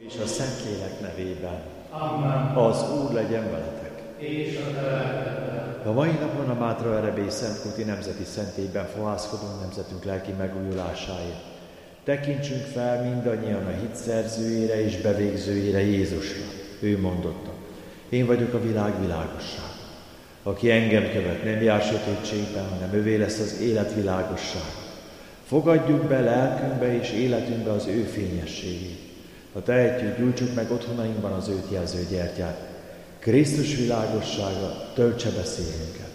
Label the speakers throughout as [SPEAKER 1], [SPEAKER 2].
[SPEAKER 1] és a Szentlélek nevében.
[SPEAKER 2] Amen.
[SPEAKER 1] Az Úr legyen veletek.
[SPEAKER 2] És a te lelkeddel.
[SPEAKER 1] A mai napon a Mátra Erebély Szentkúti Nemzeti Szentélyben fohászkodó nemzetünk lelki megújulásáért. Tekintsünk fel mindannyian a hit szerzőjére és bevégzőjére, Jézusra. Ő mondotta: én vagyok a világ világossága. Aki engem követ, nem jár sötétségben, hanem övé lesz az élet világossága. Fogadjuk be lelkünkbe és életünkbe az ő fényességét. Ha tehetjük, gyújtsuk meg otthonainkban az őt jelző gyertyát. Krisztus világossága töltse be szívünket.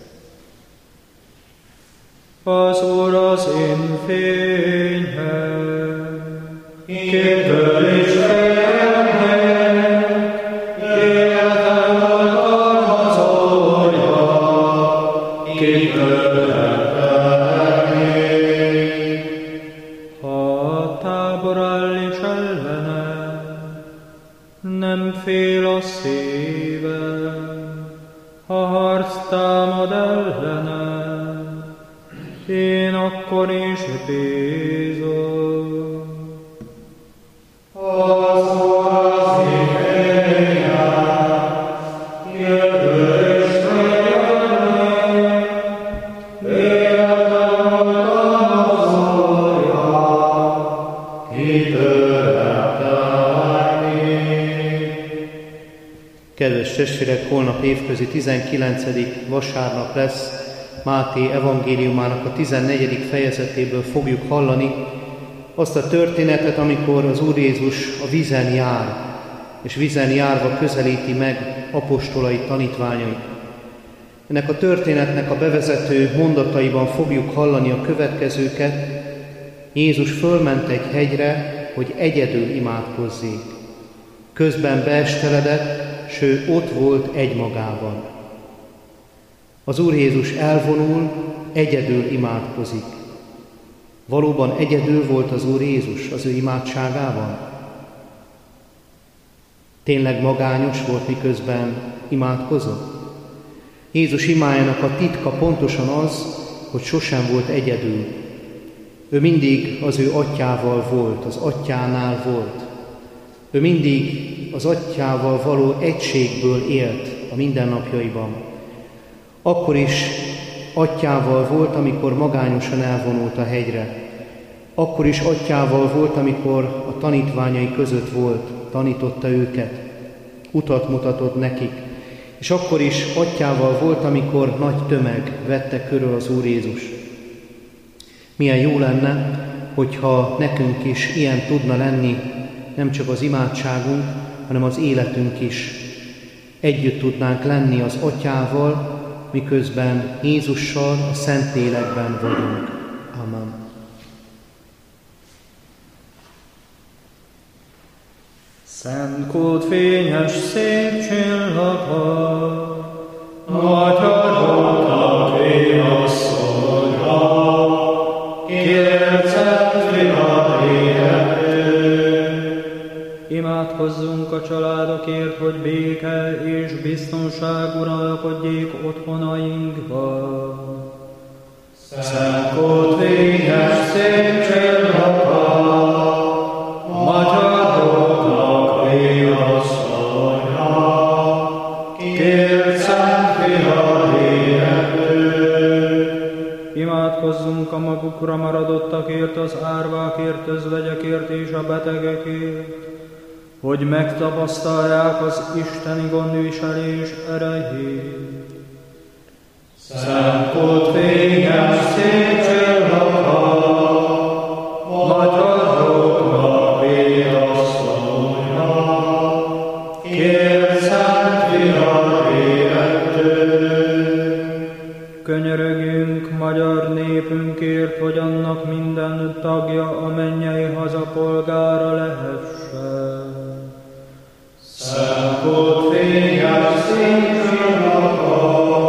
[SPEAKER 3] Az Úr az én fényem, kitől is félnek, életem alkalmazója, kitől rettegnék. Ha a tábor áll is ellenem, nem fél a szívem, ha harc támad ellenem, én akkor is bízom. Az Úr az én fényem, kitől is félnek, életem alkalmazója, kitől rettegnék.
[SPEAKER 4] Kedves testvérek, holnap évközi 19. vasárnap lesz. Máté evangéliumának a 14. fejezetéből fogjuk hallani azt a történetet, amikor az Úr Jézus a vízen jár, és vízen járva közelíti meg apostolai tanítványait. Ennek a történetnek a bevezető mondataiban fogjuk hallani a következőket. Jézus fölment egy hegyre, hogy egyedül imádkozzék. Közben beesteledett, s ő ott volt egymagában. Az Úr Jézus elvonul, egyedül imádkozik. Valóban egyedül volt az Úr Jézus az ő imádságában? Tényleg magányos volt, miközben imádkozott? Jézus imájának a titka pontosan az, hogy sosem volt egyedül. Ő mindig az ő atyával volt, az atyánál volt. Ő mindig az atyával való egységből élt a mindennapjaiban. Akkor is atyával volt, amikor magányosan elvonult a hegyre. Akkor is atyával volt, amikor a tanítványai között volt, tanította őket, utat mutatott nekik. És akkor is atyával volt, amikor nagy tömeg vette körül az Úr Jézus. Milyen jó lenne, hogyha nekünk is ilyen tudna lenni, nem csak az imádságunk, hanem az életünk is. Együtt tudnánk lenni az atyával, miközben Jézussal a Szentlélekben vagyunk. Amen.
[SPEAKER 3] Szent Kút fényes szép csillaga, magyaroknak vénasszonya, kért szent fiat éneklő. Imádkozzunk a családokért, hogy béke és biztonság uralkodjék otthonainkban. Szent Kút fényes szép csillaga, magyaroknak vénasszonya, kért szent fiat éneklő. Imádkozzunk a magukra maradottakért, az árvákért, özvegyekért és a betegekért, hogy megtapasztalják az isteni gondviselés erejét. Szent Kút fényes szép csillaga, magyaroknak vénasszonya, kért szent fiat éneklő. Könyörögjünk magyar népünkért, hogy annak minden tagja a mennyei haza polgára lehessen. Szent Kút fényes szép csillaga,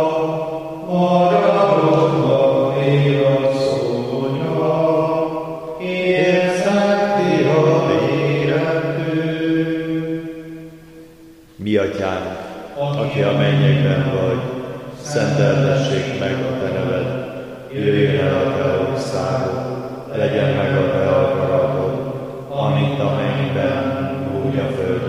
[SPEAKER 3] magyaroknak vénasszonya, kért szent fiat éneklő.
[SPEAKER 1] Mi atyánk, aki a mennyekben vagy, szenteltessék meg a te neved, jöjjön el a te országod, legyen meg a te akaratod, amint a mennyben, úgy a földön.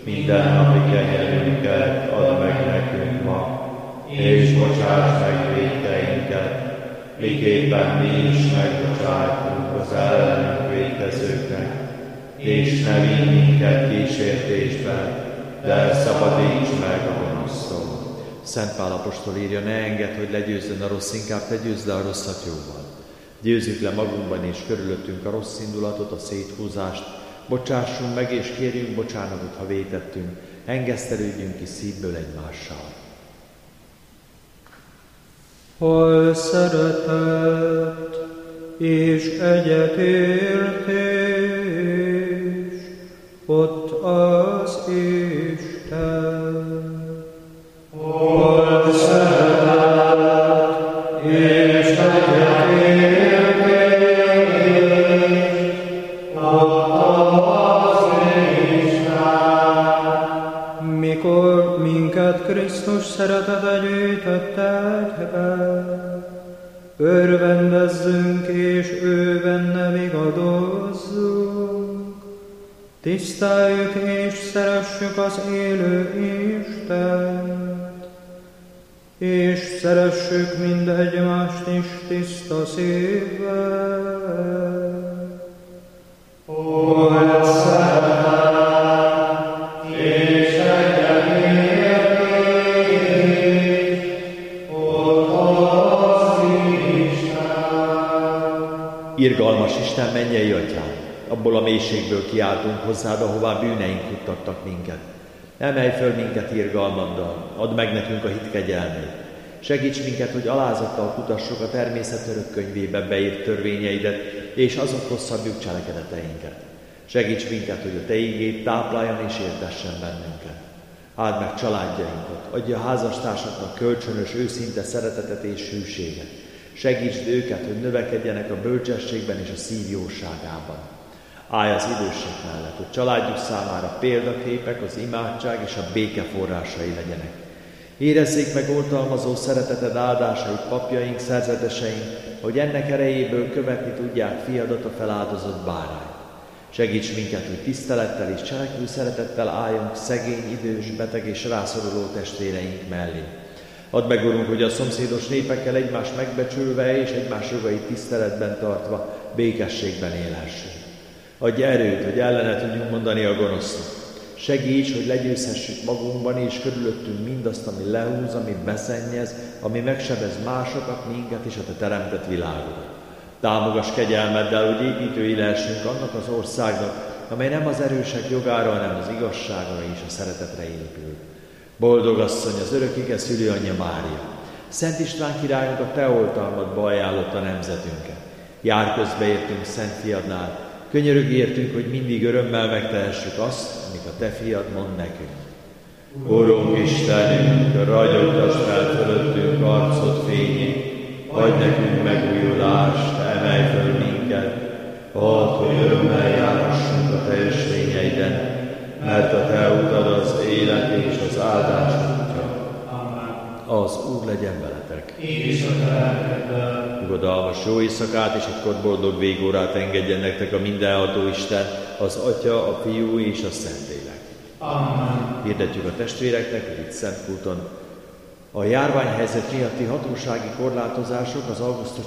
[SPEAKER 1] Mindennapi kenyerünket add meg nekünk ma, és bocsáss meg vétkeinket, miképpen mi is megbocsájtunk az ellenünk vétkezőknek, és ne vigy minket kísértésbe, de szabadíts meg a gonosztól. Szent Pál apostol írja, ne engedd, hogy legyőzzön a rossz, inkább te győzd le a rosszat jóval. Győzzük le magunkban és körülöttünk a rossz indulatot, a széthúzást, bocsássunk meg és kérjünk bocsánatot, ha vétettünk, engesztelődjünk ki szívből egymással.
[SPEAKER 3] Hol szeretet és egyetértés, ott az Isten. Hol szeretet és egyetértés, ott az Isten. Mikor minket Krisztus szeretete gyűjtött egybe, örvendezzünk és ő benne vigadozzunk, tiszteljük és szeressük az élő Istent, és szeressük mind egymást is tiszta szívvel. Hol szeretet és egyetértés, ott az Isten.
[SPEAKER 1] Irgalmas Isten, mennyei Atyám, abból a mélységből kiáltunk hozzád, ahová bűneink futtattak minket. Emelj föl minket irgalmaddal, add meg nekünk a hit kegyelmét. Segíts minket, hogy alázattal kutassuk a természet örök könyvébe beírt törvényeidet, és azokhoz szabjuk cselekedeteinket. Segíts minket, hogy a Te igéd tápláljon és értessen bennünket. Áld meg családjainkat, adja a házastársaknak kölcsönös, őszinte szeretetet és hűséget. Segítsd őket, hogy növekedjenek a bölcsességben és a szív jóságában. Állj az idősek mellett, hogy családjuk számára példaképek, az imádság és a béke forrásai legyenek. Érezzék meg oltalmazó szereteted áldásait papjaink, szerzeteseink, hogy ennek erejéből követni tudják fiadat, a feláldozott bárányt. Segíts minket, hogy tisztelettel és cselekvő szeretettel álljunk szegény, idős, beteg és rászoruló testvéreink mellé. Add meg, Urunk, hogy a szomszédos népekkel egymást megbecsülve és egymás jogait tiszteletben tartva békességben élhessünk. Adj erőt, hogy ellene tudjunk mondani a gonosznak. Segíts, hogy legyőzhessük magunkban és körülöttünk mindazt, ami lehúz, ami beszennyez, ami megsebez másokat, minket és a Te teremtett világot. Támogass kegyelmeddel, hogy építői lehessünk annak az országnak, amely nem az erősek jogára, hanem az igazságra és a szeretetre épül. Boldog asszony, az örökige szülőanyja Mária! Szent István királyunk a Te oltalmadba ajánlotta nemzetünket. Jár közbe értünk Szent Fiadnál, könyörög értünk, hogy mindig örömmel megtehessük azt, amit a Te Fiad mond nekünk. Urunk Istenünk, ragyogtasd fel fölöttünk arcod fényét, adj nekünk megújulást, emelj föl minket, add, hogy örömmel járhassunk a Te ösvényeiden, mert a Te utad az élet és az áldás útja. Az Úr legyen veletek.
[SPEAKER 2] És a Te lelkeddel.
[SPEAKER 1] Nyugodalmas jó éjszakát és egykor boldog végórát engedjen nektek a mindenható Isten, az Atya, a Fiú és a Szentlélek.
[SPEAKER 2] Amen.
[SPEAKER 1] Hirdetjük a testvéreknek, hogy itt Szentkulton a járványhelyzet miatti hatósági korlátozások az augusztus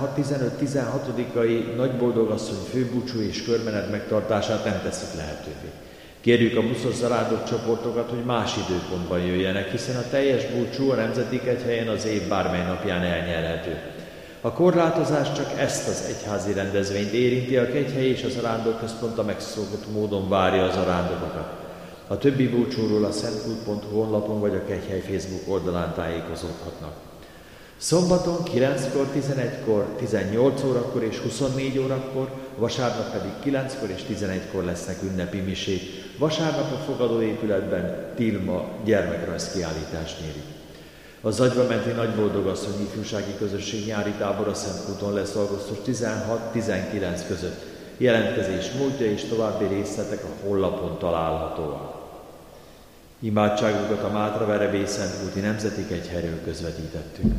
[SPEAKER 1] 15-16-ai Nagyboldogasszony főbúcsú és körmenet megtartását nem teszik lehetővé. Kérjük a buszos zarándok csoportokat, hogy más időpontban jöjjenek, hiszen a teljes búcsú a Nemzeti Kegyhelyen az év bármely napján elnyerhető. A korlátozás csak ezt az egyházi rendezvényt érinti, a kegyhely és a zarándokközpont a megszokott módon várja a zarándokokat. A többi búcsúról a szentkult.hu honlapon vagy a kegyhely Facebook oldalán tájékozódhatnak. Szombaton 9-kor, 11-kor, 18 órakor és 24 órakor, vasárnap pedig 9-kor és 11-kor lesznek ünnepi misék. Vasárnap a fogadóépületben Tilma gyermekrajzkiállítás nyílik. A Zagyvamenti Nagyboldogasszony ifjúsági közösség nyári tábor a Szentkúton lesz augusztus 16-19 között. Jelentkezés módja és további részletek a honlapon találhatóak. Imádságunkat a Mátra-Verebély Szentkúti Nemzeti Kegyhelyről közvetítettük.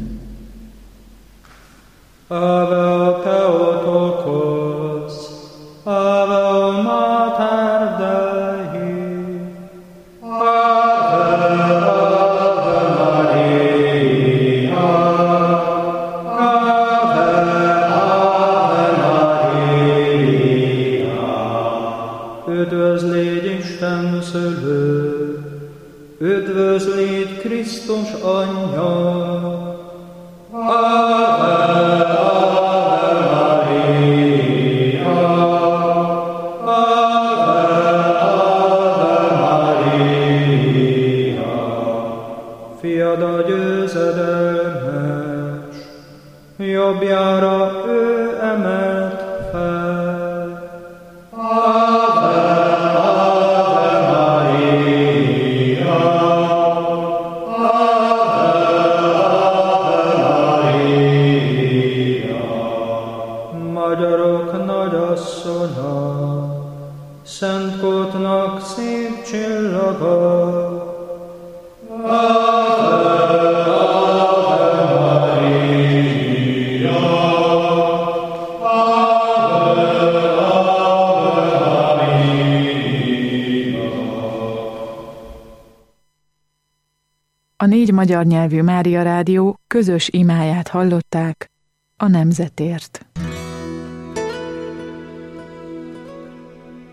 [SPEAKER 3] Ave Theotokos, Ave Mater Dei, üdvözlégy Isten szülő, üdvözlégy Krisztus anyja. Fiad a győzedelmes, jobbjára ő emelt fel. Ave, Ave Maria, Ave, Ave Maria. Magyarok nagyasszonya, Szentkótnak szép csillaga,
[SPEAKER 5] A 4 magyar nyelvű Mária Rádió közös imáját hallották a nemzetért.